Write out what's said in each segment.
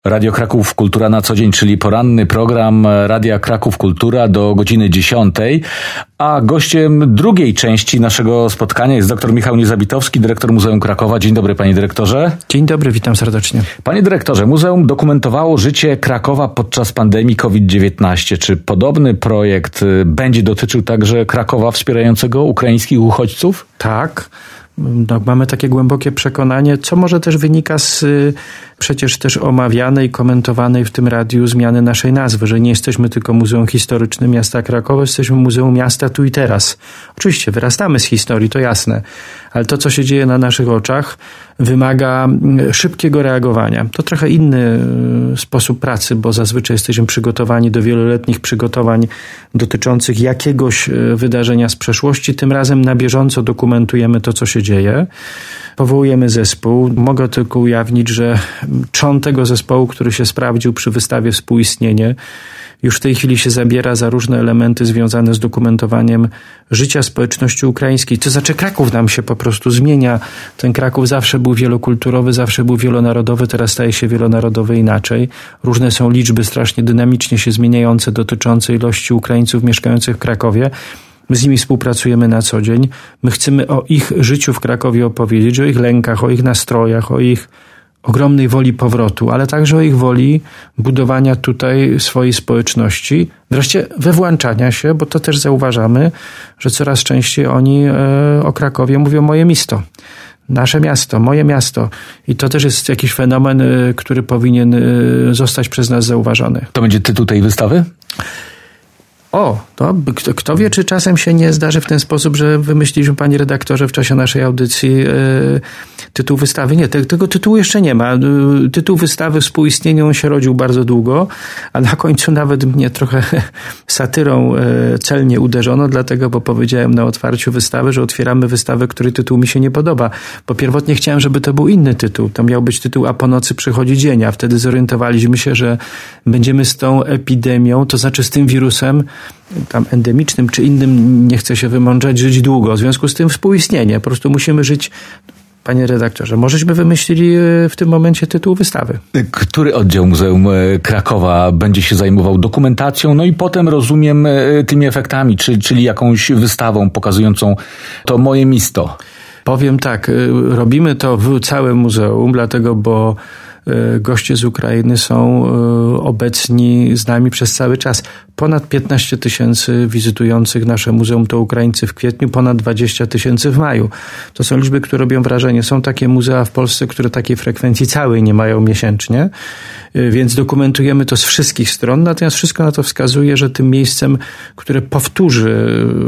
Radio Kraków Kultura na co dzień, czyli poranny program Radia Kraków Kultura do godziny 10. A gościem drugiej części naszego spotkania jest dr Michał Niezabitowski, dyrektor Muzeum Krakowa. Dzień dobry, panie dyrektorze. Dzień dobry, witam serdecznie. Panie dyrektorze, muzeum dokumentowało życie Krakowa podczas pandemii COVID-19. Czy podobny projekt będzie dotyczył także Krakowa wspierającego ukraińskich uchodźców? Tak. No, mamy takie głębokie przekonanie, co może też wynika z przecież też omawianej, komentowanej w tym radiu zmiany naszej nazwy, że nie jesteśmy tylko Muzeum Historycznym Miasta Krakowa, jesteśmy Muzeum Miasta tu i teraz. Oczywiście wyrastamy z historii, to jasne, ale to, co się dzieje na naszych oczach, wymaga szybkiego reagowania. To trochę inny sposób pracy, bo zazwyczaj jesteśmy przygotowani do wieloletnich przygotowań dotyczących jakiegoś wydarzenia z przeszłości. Tym razem na bieżąco dokumentujemy to, co się dzieje. Powołujemy zespół. Mogę tylko ujawnić, że trzon tego zespołu, który się sprawdził przy wystawie Współistnienie, już w tej chwili się zabiera za różne elementy związane z dokumentowaniem życia społeczności ukraińskiej. To znaczy Kraków nam się po prostu zmienia. Ten Kraków zawsze był wielokulturowy, zawsze był wielonarodowy, teraz staje się wielonarodowy inaczej. Różne są liczby strasznie dynamicznie się zmieniające dotyczące ilości Ukraińców mieszkających w Krakowie. My z nimi współpracujemy na co dzień. My chcemy o ich życiu w Krakowie opowiedzieć, o ich lękach, o ich nastrojach, o ich ogromnej woli powrotu, ale także o ich woli budowania tutaj swojej społeczności, wreszcie wywłączania się, bo to też zauważamy, że coraz częściej oni o Krakowie mówią moje miasto. Nasze miasto, moje miasto. I to też jest jakiś fenomen, który powinien zostać przez nas zauważony. To będzie tytuł tej wystawy? To kto wie, czy czasem się nie zdarzy w ten sposób, że wymyśliliśmy, panie redaktorze, w czasie naszej audycji tytuł wystawy. Nie, tego tytułu jeszcze nie ma. Tytuł wystawy Współistnienie, on się rodził bardzo długo, a na końcu nawet mnie trochę satyrą celnie uderzono, dlatego, bo powiedziałem na otwarciu wystawy, że otwieramy wystawę, której tytuł mi się nie podoba. Bo pierwotnie chciałem, żeby to był inny tytuł. To miał być tytuł A po nocy przychodzi dzień, a wtedy zorientowaliśmy się, że będziemy z tą epidemią, to znaczy z tym wirusem, tam endemicznym czy innym, nie chcę się wymądrzać, żyć długo. W związku z tym współistnienie. Po prostu musimy żyć. Panie redaktorze, możeśmy wymyślili w tym momencie tytuł wystawy. Który oddział Muzeum Krakowa będzie się zajmował dokumentacją, no i potem rozumiem tymi efektami, czyli jakąś wystawą pokazującą to moje miasto? Powiem tak, robimy to w całym muzeum, dlatego, bo goście z Ukrainy są obecni z nami przez cały czas. Ponad 15 000 wizytujących nasze muzeum to Ukraińcy w kwietniu, ponad 20 000 w maju. To są liczby, które robią wrażenie. Są takie muzea w Polsce, które takiej frekwencji całej nie mają miesięcznie, więc dokumentujemy to z wszystkich stron, natomiast wszystko na to wskazuje, że tym miejscem, które powtórzy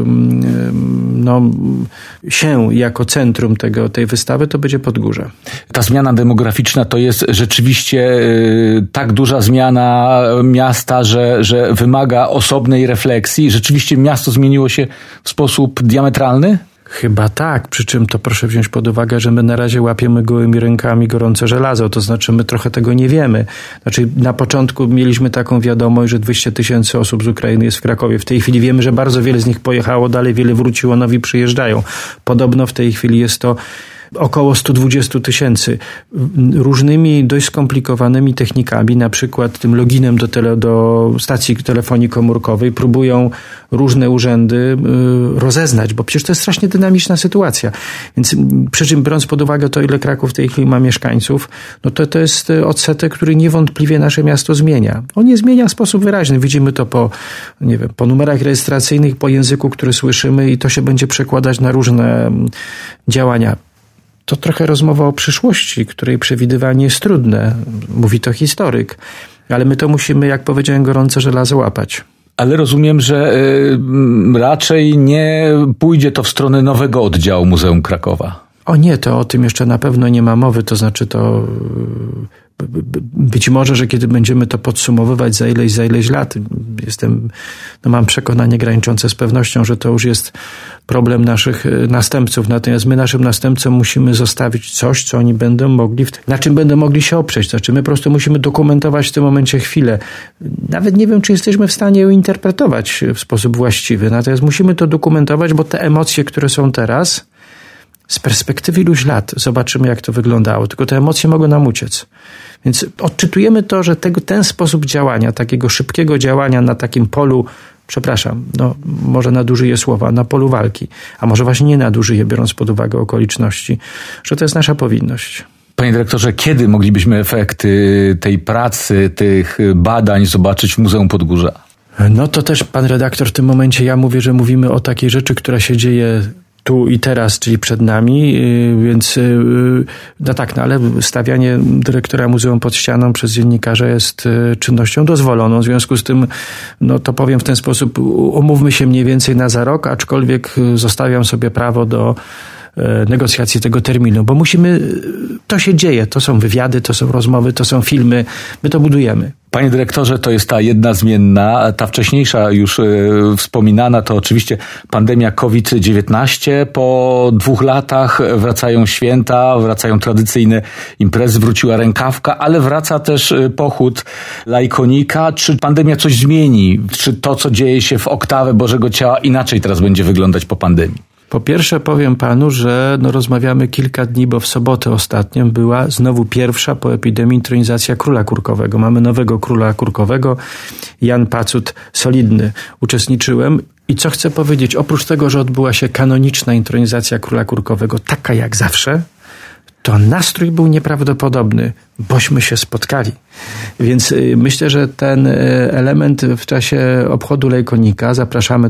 się jako centrum tej wystawy, to będzie Podgórze. Ta zmiana demograficzna to jest rzeczywiście tak duża zmiana miasta, że wymaga osobnej refleksji. Rzeczywiście miasto zmieniło się w sposób diametralny? Chyba tak, przy czym to proszę wziąć pod uwagę, że my na razie łapiemy gołymi rękami gorące żelazo, to znaczy my trochę tego nie wiemy. Znaczy na początku mieliśmy taką wiadomość, że 200 000 osób z Ukrainy jest w Krakowie. W tej chwili wiemy, że bardzo wiele z nich pojechało, dalej wiele wróciło, nowi przyjeżdżają. Podobno w tej chwili jest to około 120 000. Różnymi dość skomplikowanymi technikami, na przykład tym loginem do stacji telefonii komórkowej, próbują różne urzędy rozeznać, bo przecież to jest strasznie dynamiczna sytuacja. Więc przy czym biorąc pod uwagę to, ile Kraków w tej chwili ma mieszkańców, no to jest odsetek, który niewątpliwie nasze miasto zmienia. On je zmienia w sposób wyraźny. Widzimy to po numerach rejestracyjnych, po języku, który słyszymy i to się będzie przekładać na różne działania. To trochę rozmowa o przyszłości, której przewidywanie jest trudne. Mówi to historyk. Ale my to musimy, jak powiedziałem, gorące żelazo łapać. Ale rozumiem, że raczej nie pójdzie to w stronę nowego oddziału Muzeum Krakowa. O nie, to o tym jeszcze na pewno nie ma mowy. To znaczy to być może, że kiedy będziemy to podsumowywać za ileś lat, mam przekonanie graniczące z pewnością, że to już jest problem naszych następców. Natomiast my naszym następcom musimy zostawić coś, co oni będą mogli, na czym będą mogli się oprzeć. Znaczy my po prostu musimy dokumentować w tym momencie chwilę. Nawet nie wiem, czy jesteśmy w stanie ją interpretować w sposób właściwy. Natomiast musimy to dokumentować, bo te emocje, które są teraz, Z perspektywy iluś lat zobaczymy, jak to wyglądało. Tylko te emocje mogą nam uciec. Więc odczytujemy to, że ten sposób działania, takiego szybkiego działania na takim polu, może nadużyję słowa, na polu walki, a może właśnie nie nadużyję, biorąc pod uwagę okoliczności, że to jest nasza powinność. Panie dyrektorze, kiedy moglibyśmy efekty tej pracy, tych badań zobaczyć w Muzeum Podgórza? No to też, pan redaktor, w tym momencie ja mówię, że mówimy o takiej rzeczy, która się dzieje tu i teraz, czyli przed nami, więc ale stawianie dyrektora muzeum pod ścianą przez dziennikarza jest czynnością dozwoloną. W związku z tym, to powiem w ten sposób, umówmy się mniej więcej na za rok, aczkolwiek zostawiam sobie prawo do negocjacji tego terminu, bo to się dzieje, to są wywiady, to są rozmowy, to są filmy, my to budujemy. Panie dyrektorze, to jest ta jedna zmienna, ta wcześniejsza już wspominana to oczywiście pandemia COVID-19. Po 2 latach wracają święta, wracają tradycyjne imprezy, wróciła rękawka, ale wraca też pochód Laikonika. Czy pandemia coś zmieni? Czy to, co dzieje się w Oktawę Bożego Ciała, inaczej teraz będzie wyglądać po pandemii? Po pierwsze powiem panu, że rozmawiamy kilka dni, bo w sobotę ostatnią była znowu pierwsza po epidemii intronizacja Króla Kurkowego. Mamy nowego Króla Kurkowego, Jan Pacut, solidny. Uczestniczyłem i co chcę powiedzieć, oprócz tego, że odbyła się kanoniczna intronizacja Króla Kurkowego, taka jak zawsze, to nastrój był nieprawdopodobny, bośmy się spotkali. Więc myślę, że ten element w czasie obchodu Laikonika, zapraszamy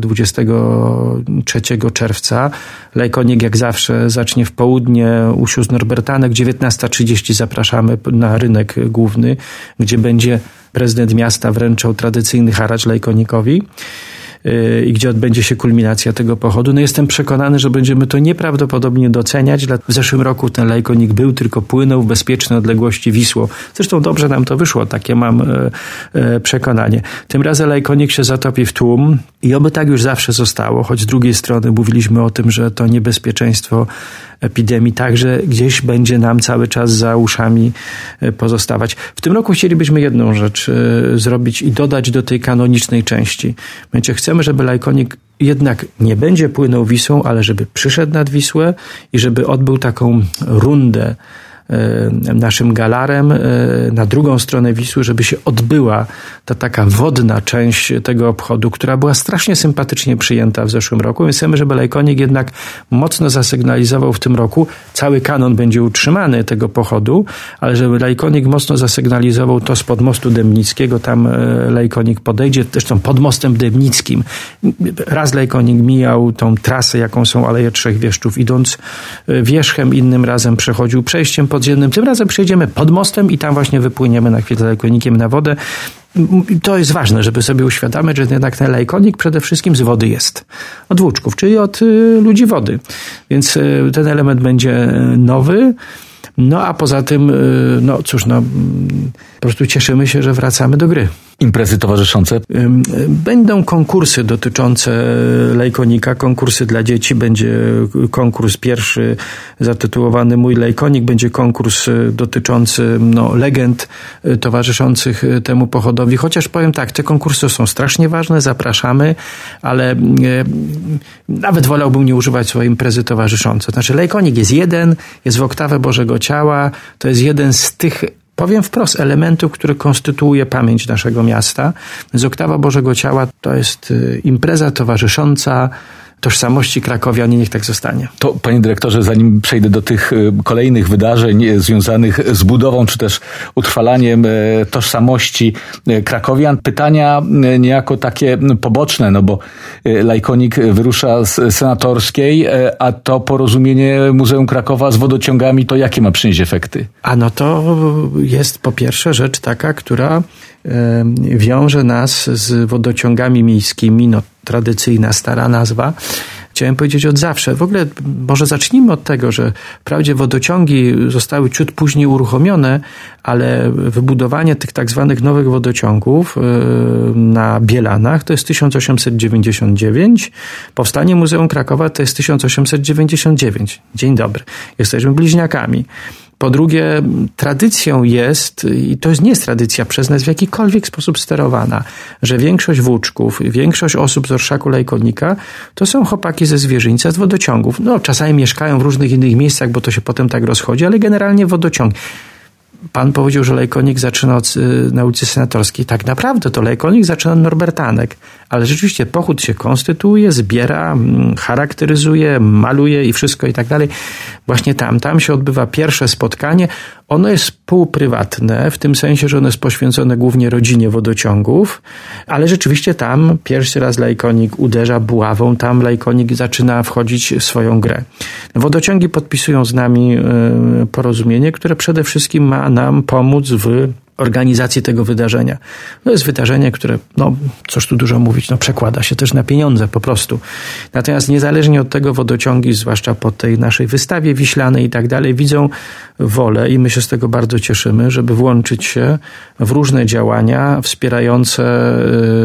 23 czerwca. Laikonik jak zawsze zacznie w południe u sióstr Norbertanek, 19:30 zapraszamy na rynek główny, gdzie będzie prezydent miasta wręczał tradycyjny haracz Lajkonikowi i gdzie odbędzie się kulminacja tego pochodu. Jestem przekonany, że będziemy to nieprawdopodobnie doceniać. W zeszłym roku ten Lajkonik był, tylko płynął w bezpiecznej odległości Wisłą. Zresztą dobrze nam to wyszło, takie mam przekonanie. Tym razem Lajkonik się zatopi w tłum i oby tak już zawsze zostało, choć z drugiej strony mówiliśmy o tym, że to niebezpieczeństwo epidemii także gdzieś będzie nam cały czas za uszami pozostawać. W tym roku chcielibyśmy jedną rzecz zrobić i dodać do tej kanonicznej części. Chcemy, żeby Lajkonik jednak nie będzie płynął Wisłą, ale żeby przyszedł nad Wisłę i żeby odbył taką rundę naszym galarem na drugą stronę Wisły, żeby się odbyła ta taka wodna część tego obchodu, która była strasznie sympatycznie przyjęta w zeszłym roku. Więc chcemy, żeby Lajkonik jednak mocno zasygnalizował w tym roku. Cały kanon będzie utrzymany tego pochodu, ale żeby Lajkonik mocno zasygnalizował to spod mostu Dębnickiego. Tam Lajkonik podejdzie, zresztą pod mostem Dębnickim. Raz Lajkonik mijał tą trasę, jaką są Aleje Trzech Wieszczów, idąc wierzchem, innym razem przechodził przejściem podziemnym. Tym razem przejdziemy pod mostem i tam właśnie wypłyniemy na chwilę Lajkonikiem na wodę. To jest ważne, żeby sobie uświadamiać, że jednak ten Lajkonik przede wszystkim z wody jest. Od włóczków, czyli od ludzi wody. Więc ten element będzie nowy. A poza tym, po prostu cieszymy się, że wracamy do gry. Imprezy towarzyszące? Będą konkursy dotyczące Lajkonika, konkursy dla dzieci. Będzie konkurs pierwszy zatytułowany Mój Lajkonik. Będzie konkurs dotyczący legend towarzyszących temu pochodowi. Chociaż powiem tak, te konkursy są strasznie ważne, zapraszamy, ale nawet wolałbym nie używać słowa imprezy towarzyszące. Znaczy Lajkonik jest jeden, jest w Oktawę Bożego Ciała. To jest jeden z tych, powiem wprost, elementów, który konstytuuje pamięć naszego miasta. Z Oktawa Bożego Ciała to jest impreza towarzysząca tożsamości krakowian i niech tak zostanie. To, panie dyrektorze, zanim przejdę do tych kolejnych wydarzeń związanych z budową, czy też utrwalaniem tożsamości krakowian, pytania niejako takie poboczne, bo Lajkonik wyrusza z Senatorskiej, a to porozumienie Muzeum Krakowa z wodociągami, to jakie ma przynieść efekty? To jest po pierwsze rzecz taka, która wiąże nas z wodociągami miejskimi, tradycyjna, stara nazwa. Chciałem powiedzieć od zawsze. W ogóle może zacznijmy od tego, że wprawdzie wodociągi zostały ciut później uruchomione, ale wybudowanie tych tak zwanych nowych wodociągów na Bielanach to jest 1899. Powstanie Muzeum Krakowa to jest 1899. Dzień dobry. Jesteśmy bliźniakami. Po drugie, tradycją jest, i to nie jest tradycja przez nas w jakikolwiek sposób sterowana, że większość włóczków, większość osób z orszaku Lajkonika to są chłopaki ze Zwierzyńca, z wodociągów. No, czasami mieszkają w różnych innych miejscach, bo to się potem tak rozchodzi, ale generalnie wodociąg. Pan powiedział, że Lajkonik zaczyna na ulicy Senatorskiej. Tak naprawdę to Lajkonik zaczyna od Norbertanek. Ale rzeczywiście pochód się konstytuuje, zbiera, charakteryzuje, maluje i wszystko i tak dalej. Właśnie tam się odbywa pierwsze spotkanie. Ono jest półprywatne, w tym sensie, że ono jest poświęcone głównie rodzinie wodociągów, ale rzeczywiście tam pierwszy raz Lajkonik uderza buławą, tam Lajkonik zaczyna wchodzić w swoją grę. Wodociągi podpisują z nami porozumienie, które przede wszystkim ma nam pomóc w organizacji tego wydarzenia. To jest wydarzenie, które, cóż tu dużo mówić, przekłada się też na pieniądze po prostu. Natomiast niezależnie od tego wodociągi, zwłaszcza po tej naszej wystawie wiślanej i tak dalej, widzą wolę i my się z tego bardzo cieszymy, żeby włączyć się w różne działania wspierające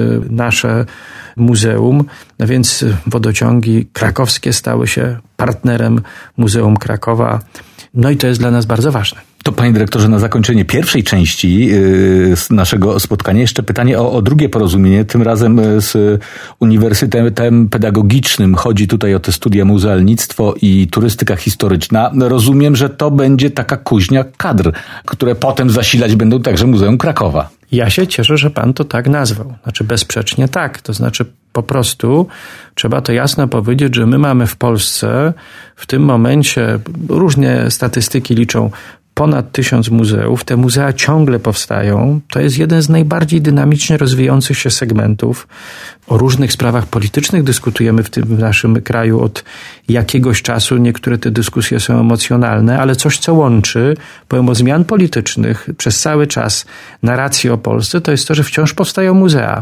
nasze muzeum. No więc wodociągi krakowskie stały się partnerem Muzeum Krakowa. No i to jest dla nas bardzo ważne. To panie dyrektorze, na zakończenie pierwszej części naszego spotkania jeszcze pytanie o drugie porozumienie, tym razem z Uniwersytetem Pedagogicznym. Chodzi tutaj o te studia muzealnictwo i turystyka historyczna. Rozumiem, że to będzie taka kuźnia kadr, które potem zasilać będą także Muzeum Krakowa. Ja się cieszę, że pan to tak nazwał. Znaczy bezsprzecznie tak. To znaczy po prostu trzeba to jasno powiedzieć, że my mamy w Polsce w tym momencie, różne statystyki liczą, ponad 1000 muzeów. Te muzea ciągle powstają. To jest jeden z najbardziej dynamicznie rozwijających się segmentów. O różnych sprawach politycznych dyskutujemy w naszym kraju od jakiegoś czasu. Niektóre te dyskusje są emocjonalne, ale coś, co łączy, pomimo zmian politycznych przez cały czas narrację o Polsce, to jest to, że wciąż powstają muzea.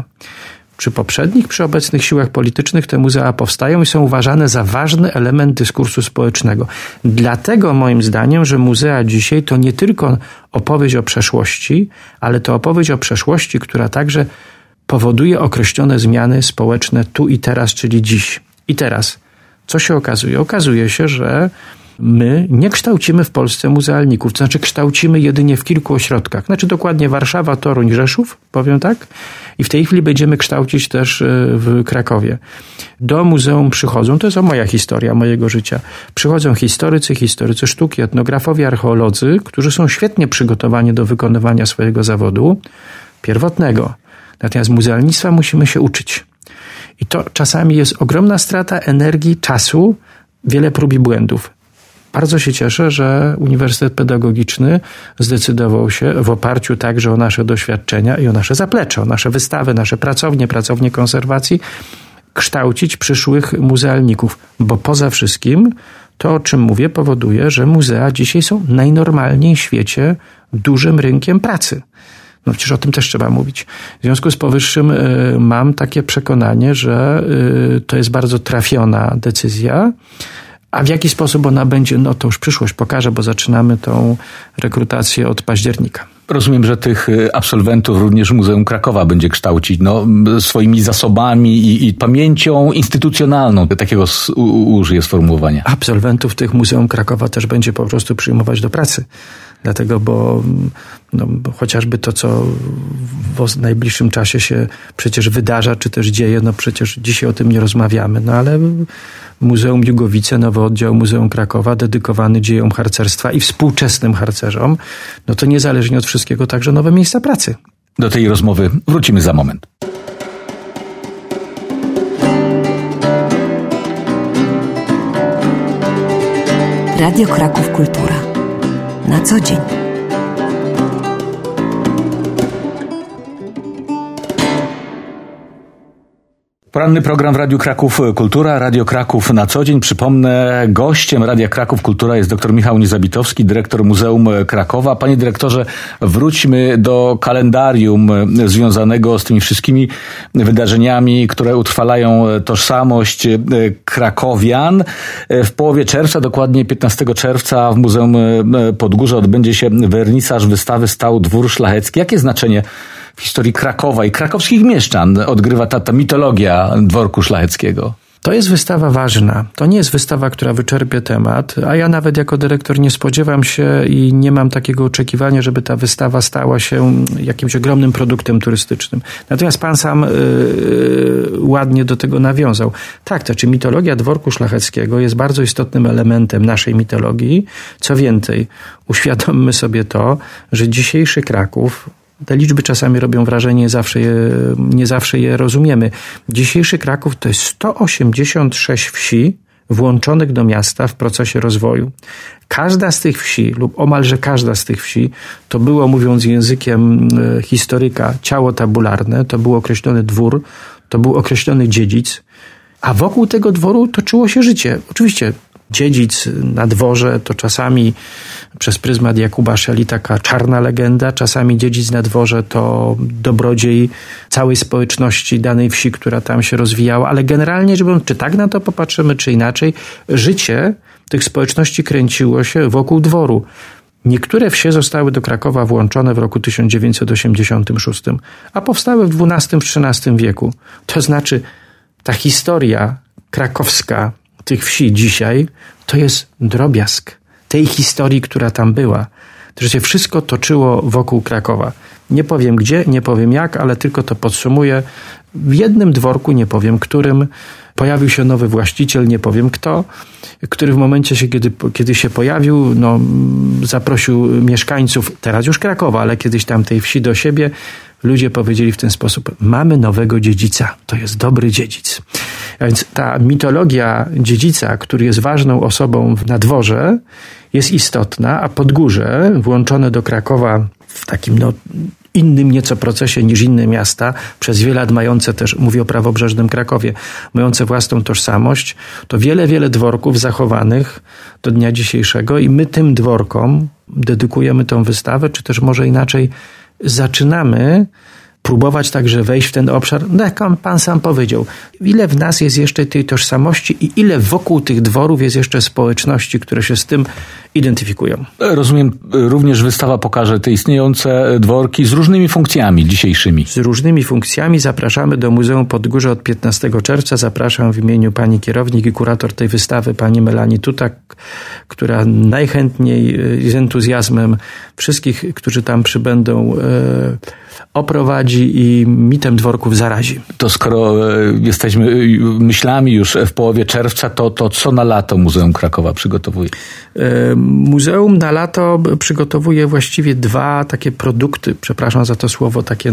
Przy obecnych siłach politycznych te muzea powstają i są uważane za ważny element dyskursu społecznego. Dlatego moim zdaniem, że muzea dzisiaj to nie tylko opowieść o przeszłości, ale to opowieść o przeszłości, która także powoduje określone zmiany społeczne tu i teraz, czyli dziś. I teraz, co się okazuje? Okazuje się, że my nie kształcimy w Polsce muzealników, to znaczy kształcimy jedynie w kilku ośrodkach. Znaczy dokładnie Warszawa, Toruń, Rzeszów, powiem tak. I w tej chwili będziemy kształcić też w Krakowie. Do muzeum przychodzą, to jest moja historia, mojego życia, przychodzą historycy sztuki, etnografowie, archeolodzy, którzy są świetnie przygotowani do wykonywania swojego zawodu pierwotnego. Natomiast muzealnictwa musimy się uczyć. I to czasami jest ogromna strata energii, czasu, wiele prób i błędów. Bardzo się cieszę, że Uniwersytet Pedagogiczny zdecydował się w oparciu także o nasze doświadczenia i o nasze zaplecze, o nasze wystawy, nasze pracownie konserwacji, kształcić przyszłych muzealników. Bo poza wszystkim to, o czym mówię, powoduje, że muzea dzisiaj są najnormalniej w świecie dużym rynkiem pracy. No przecież o tym też trzeba mówić. W związku z powyższym mam takie przekonanie, że to jest bardzo trafiona decyzja. A w jaki sposób ona będzie, to już przyszłość pokaże, bo zaczynamy tą rekrutację od października. Rozumiem, że tych absolwentów również Muzeum Krakowa będzie kształcić swoimi zasobami i pamięcią instytucjonalną. Takiego użyję sformułowania. Absolwentów tych Muzeum Krakowa też będzie po prostu przyjmować do pracy. Dlatego, bo chociażby to, co w najbliższym czasie się przecież wydarza, czy też dzieje, przecież dzisiaj o tym nie rozmawiamy, ale Muzeum Jugowice, nowy oddział Muzeum Krakowa dedykowany dziejom harcerstwa i współczesnym harcerzom, to niezależnie od wszystkiego także nowe miejsca pracy. Do tej rozmowy wrócimy za moment. Radio Kraków Kultura. Na co dzień. Poranny program w Radiu Kraków Kultura, Radio Kraków na co dzień. Przypomnę, gościem Radia Kraków Kultura jest dr Michał Niezabitowski, dyrektor Muzeum Krakowa. Panie dyrektorze, wróćmy do kalendarium związanego z tymi wszystkimi wydarzeniami, które utrwalają tożsamość krakowian. W połowie czerwca, dokładnie 15 czerwca w Muzeum Podgórze odbędzie się wernisaż wystawy Stał Dwór Szlachecki. Jakie znaczenie w historii Krakowa i krakowskich mieszczan odgrywa ta mitologia dworku szlacheckiego? To jest wystawa ważna. To nie jest wystawa, która wyczerpie temat, a ja nawet jako dyrektor nie spodziewam się i nie mam takiego oczekiwania, żeby ta wystawa stała się jakimś ogromnym produktem turystycznym. Natomiast pan sam ładnie do tego nawiązał. Tak, to znaczy mitologia dworku szlacheckiego jest bardzo istotnym elementem naszej mitologii. Co więcej, uświadommy sobie to, że dzisiejszy Kraków, te liczby czasami robią wrażenie, nie zawsze je rozumiemy. Dzisiejszy Kraków to jest 186 wsi włączonych do miasta w procesie rozwoju. Każda z tych wsi, lub omalże każda z tych wsi, to było, mówiąc językiem historyka, ciało tabularne, to był określony dwór, to był określony dziedzic, a wokół tego dworu toczyło się życie. Oczywiście dziedzic na dworze to czasami przez pryzmat Jakuba Szeli taka czarna legenda, czasami dziedzic na dworze to dobrodziej całej społeczności danej wsi, która tam się rozwijała, ale generalnie, czy tak na to popatrzymy, czy inaczej, życie tych społeczności kręciło się wokół dworu. Niektóre wsie zostały do Krakowa włączone w roku 1986, a powstały w XII-XIII wieku. To znaczy ta historia krakowska tych wsi dzisiaj to jest drobiazg tej historii, która tam była. To się wszystko toczyło wokół Krakowa. Nie powiem gdzie, nie powiem jak, ale tylko to podsumuję. W jednym dworku, nie powiem którym, pojawił się nowy właściciel, nie powiem kto, który w momencie, kiedy się pojawił, zaprosił mieszkańców, teraz już Krakowa, ale kiedyś tamtej wsi do siebie. Ludzie powiedzieli w ten sposób: mamy nowego dziedzica, to jest dobry dziedzic. A więc ta mitologia dziedzica, który jest ważną osobą na dworze, jest istotna, a Podgórze, włączone do Krakowa w takim innym nieco procesie niż inne miasta, przez wiele lat mające też, mówię o prawobrzeżnym Krakowie, mające własną tożsamość, to wiele dworków zachowanych do dnia dzisiejszego i my tym dworkom dedykujemy tą wystawę, czy też może inaczej, zaczynamy próbować także wejść w ten obszar, jak pan sam powiedział, ile w nas jest jeszcze tej tożsamości i ile wokół tych dworów jest jeszcze społeczności, które się z tym identyfikują. Rozumiem, również wystawa pokaże te istniejące dworki z różnymi funkcjami dzisiejszymi. Z różnymi funkcjami. Zapraszamy do Muzeum Podgórze od 15 czerwca. Zapraszam w imieniu pani kierownik i kurator tej wystawy, pani Melanii Tutak, która najchętniej z entuzjazmem wszystkich, którzy tam przybędą, oprowadzi i mitem dworków zarazi. To skoro jesteśmy myślami już w połowie czerwca, to co na lato Muzeum Krakowa przygotowuje? Muzeum na lato przygotowuje właściwie dwa takie produkty, przepraszam za to słowo, takie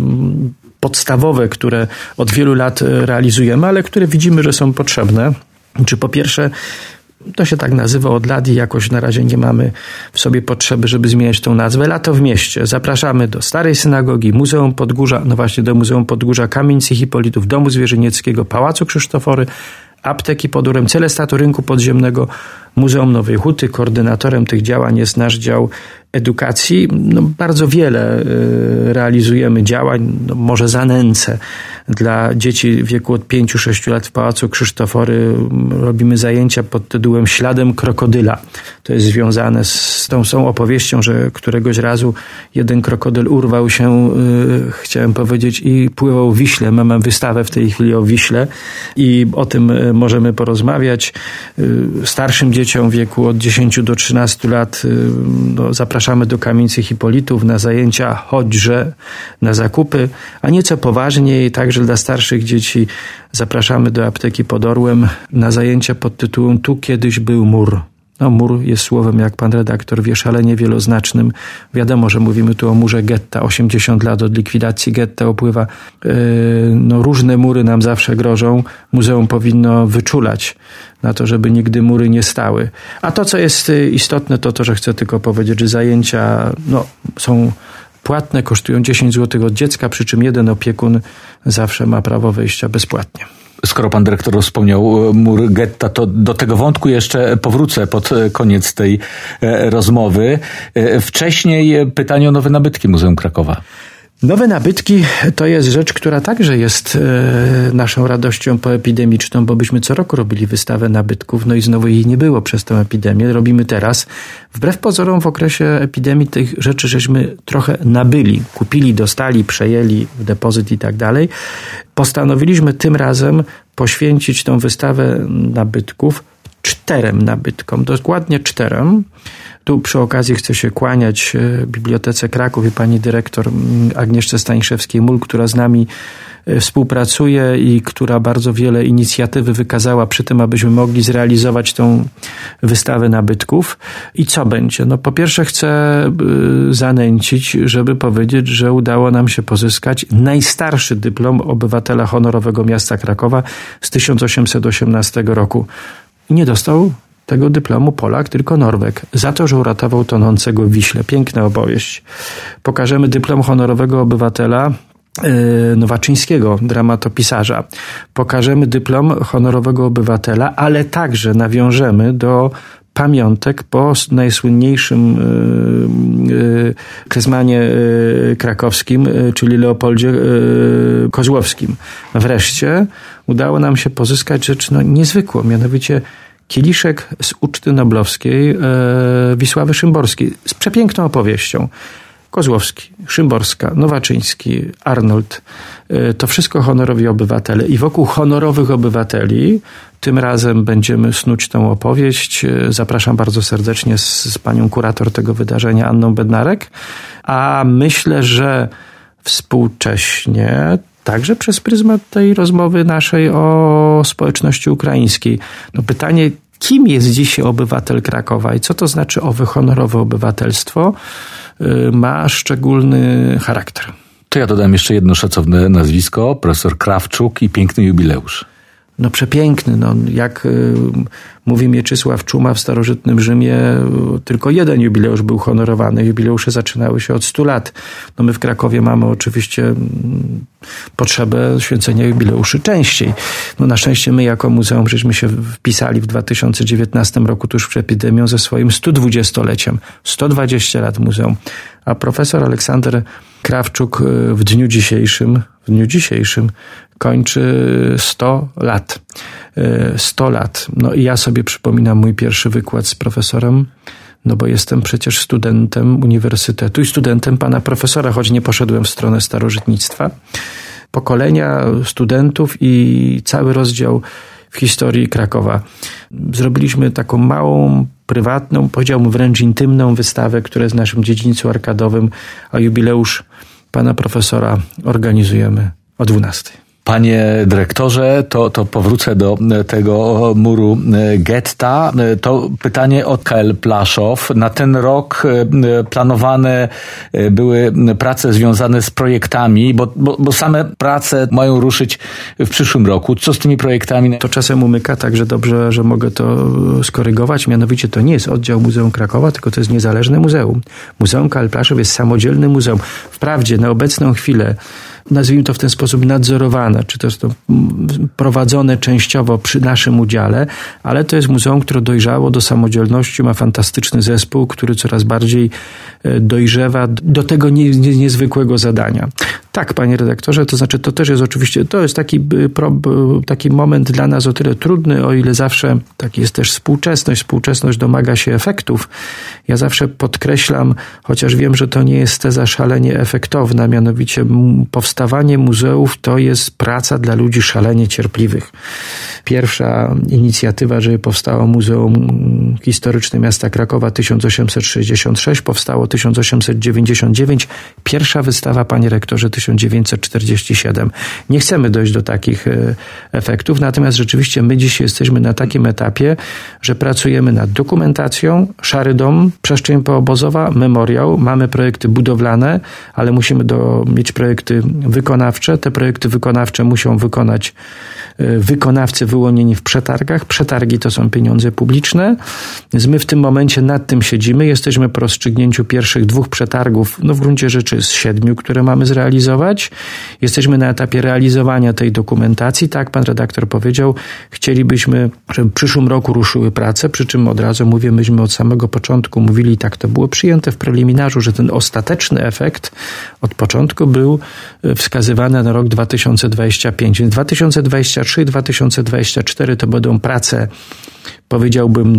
podstawowe, które od wielu lat realizujemy, ale które widzimy, że są potrzebne. Czy po pierwsze, to się tak nazywa od lat i jakoś na razie nie mamy w sobie potrzeby, żeby zmieniać tą nazwę. Lato w mieście. Zapraszamy do Starej Synagogi, Muzeum Podgórza, właśnie do Muzeum Podgórza, Kamienic i Hipolitów, Domu Zwierzynieckiego, Pałacu Krzysztofory, Apteki pod Urem, Celestatu Rynku Podziemnego, Muzeum Nowej Huty. Koordynatorem tych działań jest nasz dział edukacji. Bardzo wiele realizujemy działań, może zanęcę dla dzieci w wieku od 5-6 lat w Pałacu Krzysztofory. Robimy zajęcia pod tytułem Śladem krokodyla. To jest związane z tą opowieścią, że któregoś razu jeden krokodyl urwał się, chciałem powiedzieć, i pływał w Wiśle. Mamy wystawę w tej chwili o Wiśle i o tym możemy porozmawiać. Starszym dzieciom w wieku od 10 do 13 lat zapraszamy do Kamienic i Hipolitów na zajęcia chodźże, na zakupy, a nieco poważniej, także dla starszych dzieci zapraszamy do Apteki pod Orłem na zajęcia pod tytułem Tu kiedyś był mur. Mur jest słowem, jak pan redaktor wie, szalenie wieloznacznym. Wiadomo, że mówimy tu o murze getta. 80 lat od likwidacji getta upływa. Różne mury nam zawsze grożą. Muzeum powinno wyczulać na to, żeby nigdy mury nie stały. A to, co jest istotne, to, że chcę tylko powiedzieć, że zajęcia są płatne, kosztują 10 zł od dziecka, przy czym jeden opiekun zawsze ma prawo wejścia bezpłatnie. Skoro pan dyrektor wspomniał mur getta, to do tego wątku jeszcze powrócę pod koniec tej rozmowy. Wcześniej pytanie o nowe nabytki Muzeum Krakowa. Nowe nabytki to jest rzecz, która także jest naszą radością poepidemiczną, bo byśmy co roku robili wystawę nabytków, i znowu jej nie było przez tę epidemię. Robimy teraz. Wbrew pozorom w okresie epidemii tych rzeczy żeśmy trochę nabyli. Kupili, dostali, przejęli w depozyt i tak dalej. Postanowiliśmy tym razem poświęcić tą wystawę nabytków 4 nabytkom, dokładnie 4. Tu przy okazji chcę się kłaniać Bibliotece Kraków i pani dyrektor Agnieszce Staniszewskiej-Mul, która z nami współpracuje i która bardzo wiele inicjatywy wykazała przy tym, abyśmy mogli zrealizować tą wystawę nabytków. I co będzie? No po pierwsze chcę zanęcić, żeby powiedzieć, że udało nam się pozyskać najstarszy dyplom obywatela honorowego miasta Krakowa z 1818 roku. Nie dostał tego dyplomu Polak, tylko Norweg. Za to, że uratował tonącego w Wiśle. Piękna opowieść. Pokażemy dyplom honorowego obywatela Nowaczyńskiego, dramatopisarza. Pokażemy dyplom honorowego obywatela, ale także nawiążemy do pamiątek po najsłynniejszym klezmanie krakowskim, czyli Leopoldzie Kozłowskim. Wreszcie udało nam się pozyskać rzecz niezwykłą, mianowicie kieliszek z uczty noblowskiej Wisławy Szymborskiej z przepiękną opowieścią. Kozłowski, Szymborska, Nowaczyński, Arnold, to wszystko honorowi obywatele. I wokół honorowych obywateli tym razem będziemy snuć tę opowieść. Zapraszam bardzo serdecznie z panią kurator tego wydarzenia, Anną Bednarek. A myślę, że współcześnie, także przez pryzmat tej rozmowy naszej o społeczności ukraińskiej. No pytanie, kim jest dzisiaj obywatel Krakowa i co to znaczy owe honorowe obywatelstwo, ma szczególny charakter. To ja dodam jeszcze jedno szacowne nazwisko, profesor Krawczuk i piękny jubileusz. No przepiękny, jak mówi Mieczysław Czuma w starożytnym Rzymie, tylko jeden jubileusz był honorowany. Jubileusze zaczynały się od 100 lat. No my w Krakowie mamy oczywiście potrzebę święcenia jubileuszy częściej. No na szczęście my jako muzeum żeśmy się wpisali w 2019 roku tuż przed epidemią ze swoim 120-leciem. 120 lat muzeum. A profesor Aleksander Krawczuk w dniu dzisiejszym kończy 100 lat. 100 lat. No i ja sobie przypominam mój pierwszy wykład z profesorem, no bo jestem przecież studentem uniwersytetu i studentem pana profesora, choć nie poszedłem w stronę starożytnictwa. Pokolenia studentów i cały rozdział w historii Krakowa. Zrobiliśmy taką małą, prywatną, powiedziałbym wręcz intymną wystawę, która jest w naszym dziedzińcu arkadowym, a jubileusz pana profesora organizujemy o 12:00. Panie dyrektorze, to powrócę do tego muru getta. To pytanie od KL Plaszow. Na ten rok planowane były prace związane z projektami, bo same prace mają ruszyć w przyszłym roku. Co z tymi projektami? To czasem umyka, także dobrze, że mogę to skorygować. Mianowicie to nie jest oddział Muzeum Krakowa, tylko to jest niezależne muzeum. Muzeum KL Plaszow jest samodzielnym muzeum. Wprawdzie na obecną chwilę, nazwijmy to w ten sposób, nadzorowane, czy też to prowadzone częściowo przy naszym udziale, ale to jest muzeum, które dojrzało do samodzielności, ma fantastyczny zespół, który coraz bardziej dojrzewa do tego niezwykłego zadania. Tak, panie redaktorze, to znaczy to też jest oczywiście, to jest taki moment dla nas o tyle trudny, o ile zawsze tak jest też współczesność domaga się efektów. Ja zawsze podkreślam, chociaż wiem, że to nie jest teza szalenie efektowna, mianowicie powstawanie muzeów to jest praca dla ludzi szalenie cierpliwych. Pierwsza inicjatywa, żeby powstało Muzeum Historyczne Miasta Krakowa 1866, powstało 1899, pierwsza wystawa, panie rektorze, 1947. Nie chcemy dojść do takich efektów, natomiast rzeczywiście my dzisiaj jesteśmy na takim etapie, że pracujemy nad dokumentacją, Szary Dom, przestrzeń poobozowa, memoriał, mamy projekty budowlane, ale musimy mieć projekty wykonawcze. Te projekty wykonawcze muszą wykonać wykonawcy wyłonieni w przetargach. Przetargi to są pieniądze publiczne. Więc my w tym momencie nad tym siedzimy. Jesteśmy po rozstrzygnięciu pierwszych 2 przetargów, w gruncie rzeczy z 7, które mamy zrealizować. Jesteśmy na etapie realizowania tej dokumentacji. Tak, pan redaktor powiedział, chcielibyśmy, żeby w przyszłym roku ruszyły prace, przy czym od razu mówię, myśmy od samego początku mówili, tak to było przyjęte w preliminarzu, że ten ostateczny efekt od początku był wskazywany na rok 2025. Więc 2023 i 2024 to będą prace, powiedziałbym,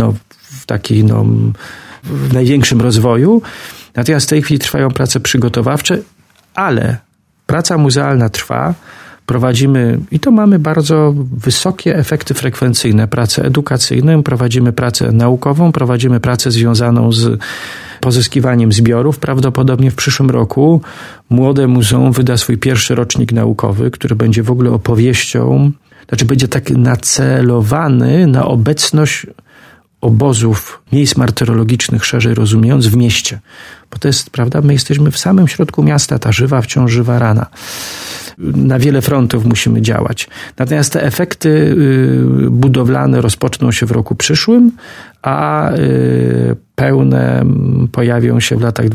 w największym rozwoju. Natomiast w tej chwili trwają prace przygotowawcze, ale praca muzealna trwa. Prowadzimy, i to mamy bardzo wysokie efekty frekwencyjne, pracę edukacyjną, prowadzimy pracę naukową, prowadzimy pracę związaną z pozyskiwaniem zbiorów. Prawdopodobnie w przyszłym roku Młode Muzeum wyda swój pierwszy rocznik naukowy, który będzie w ogóle opowieścią, będzie tak nacelowany na obecność obozów, miejsc martyrologicznych, szerzej rozumiejąc, w mieście. Bo to jest, prawda, my jesteśmy w samym środku miasta, ta wciąż żywa rana. Na wiele frontów musimy działać. Natomiast te efekty budowlane rozpoczną się w roku przyszłym, a pełne pojawią się w latach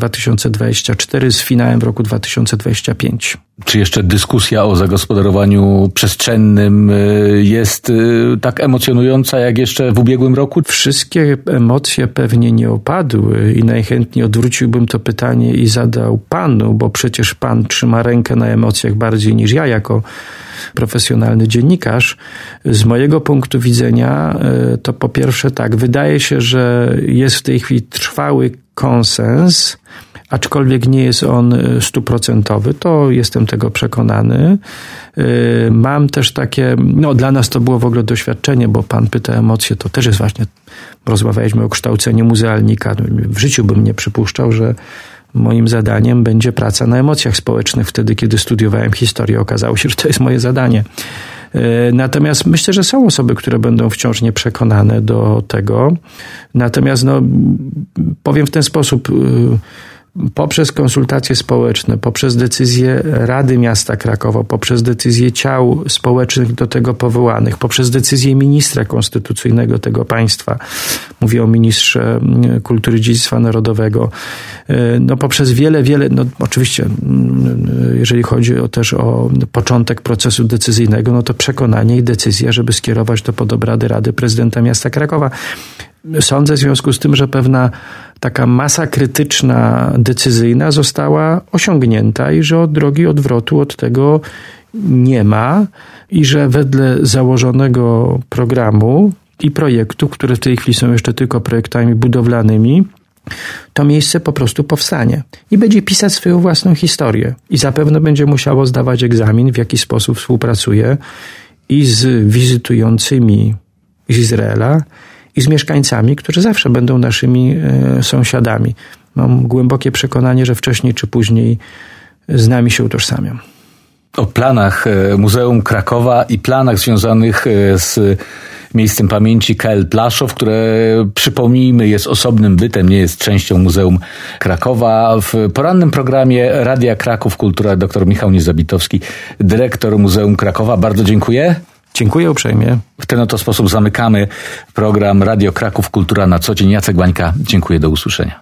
2024 z finałem w roku 2025. Czy jeszcze dyskusja o zagospodarowaniu przestrzennym jest tak emocjonująca jak jeszcze w ubiegłym roku? Wszystkie emocje pewnie nie opadły i najchętniej odwróciłbym to pytanie i zadał panu, bo przecież pan trzyma rękę na emocjach bardziej niż ja jako profesjonalny dziennikarz. Z mojego punktu widzenia to po pierwsze tak, wydaje się, że jest w tej chwili trwały konsens, aczkolwiek nie jest on 100%, to jestem tego przekonany. Mam też takie, dla nas to było w ogóle doświadczenie, bo pan pyta emocje, to też jest właśnie, rozmawialiśmy o kształceniu muzealnika. W życiu bym nie przypuszczał, że moim zadaniem będzie praca na emocjach społecznych. Wtedy, kiedy studiowałem historię, okazało się, że to jest moje zadanie. Natomiast myślę, że są osoby, które będą wciąż nieprzekonane do tego. Natomiast powiem w ten sposób, poprzez konsultacje społeczne, poprzez decyzję Rady Miasta Krakowa, poprzez decyzję ciał społecznych do tego powołanych, poprzez decyzję ministra konstytucyjnego tego państwa, mówię o ministrze kultury i dziedzictwa narodowego, poprzez wiele, oczywiście, jeżeli chodzi też o początek procesu decyzyjnego, to przekonanie i decyzja, żeby skierować to pod obrady Rady Prezydenta Miasta Krakowa. Sądzę w związku z tym, że pewna taka masa krytyczna, decyzyjna została osiągnięta i że drogi odwrotu od tego nie ma i że wedle założonego programu i projektów, które w tej chwili są jeszcze tylko projektami budowlanymi, to miejsce po prostu powstanie i będzie pisać swoją własną historię i zapewne będzie musiało zdawać egzamin, w jaki sposób współpracuje i z wizytującymi z Izraela, i z mieszkańcami, którzy zawsze będą naszymi sąsiadami. Mam głębokie przekonanie, że wcześniej czy później z nami się utożsamią. O planach Muzeum Krakowa i planach związanych z miejscem pamięci KL Plaszow, które, przypomnijmy, jest osobnym bytem, nie jest częścią Muzeum Krakowa. W porannym programie Radia Kraków Kultura dr Michał Niezabitowski, dyrektor Muzeum Krakowa. Bardzo dziękuję. Dziękuję uprzejmie. W ten oto sposób zamykamy program Radio Kraków Kultura na co dzień. Jacek Bańka, dziękuję, do usłyszenia.